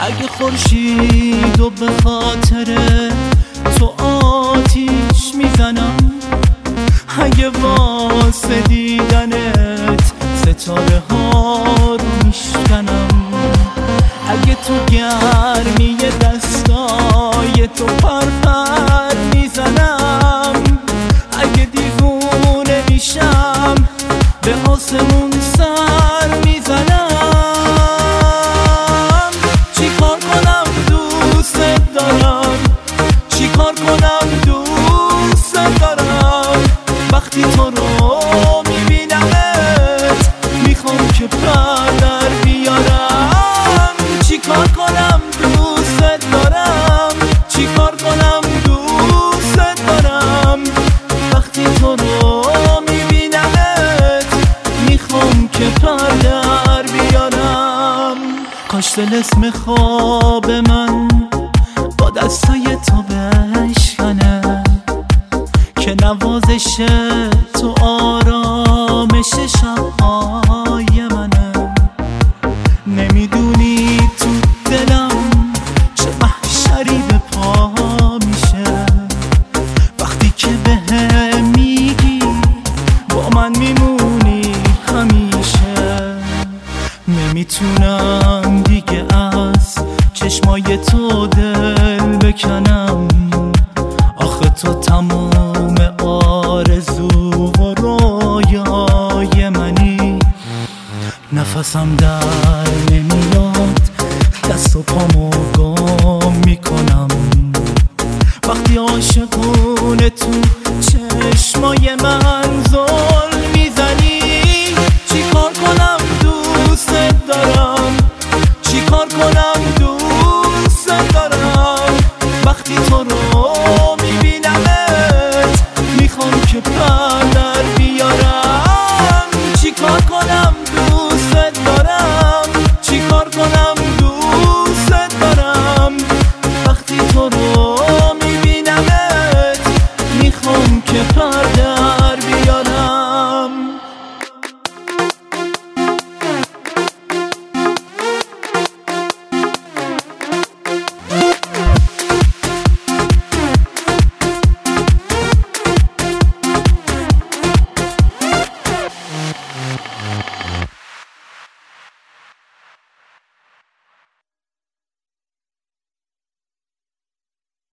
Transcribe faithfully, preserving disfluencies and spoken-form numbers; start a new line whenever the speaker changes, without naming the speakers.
اگه خورشیدو به خاطر تو آتیش میزنم، اگه واسه دیدنت ستاره ها رو میشکنم، اگه تو گرمی دستای تو پرپر میزنم، اگه دیوونه میشم به آسمون سر میزنم، چی کار کنم دوست دارم، چی کار کنم دوست دارم، وقتی تو رو میبینمت میخوام که پر در بیارم، چی کار کنم دوست دارم، چی کار کنم دوست دارم، وقتی تو رو میبینمت میخوام که پر در بیارم. کاش طلسم خواب من با دستای تو بشکنه، که نوازش تو آرامش شبهای منه. نمیدونی تو دلم چه محشری به پا میشه وقتی که بهم میگی با من میمونی همیشه. نمیتونم دیگه از چشمای تو دل بکنم، آخه تو تموم آرزو و رویای منی، نفسم در